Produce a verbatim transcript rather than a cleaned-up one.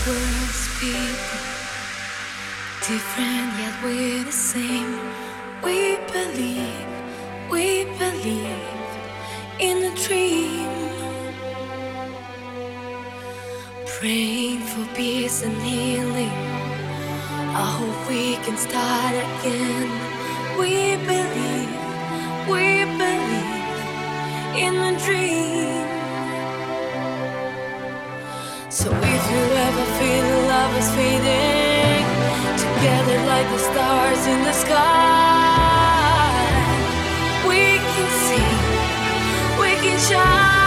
world's people, different yet we're the same. We believe, we believe in a dream, praying for peace and healing. I hope we can start again. We believe, we believe in a dream. So if you ever feel love is fading, together like the stars in the sky, we can see, we can shine.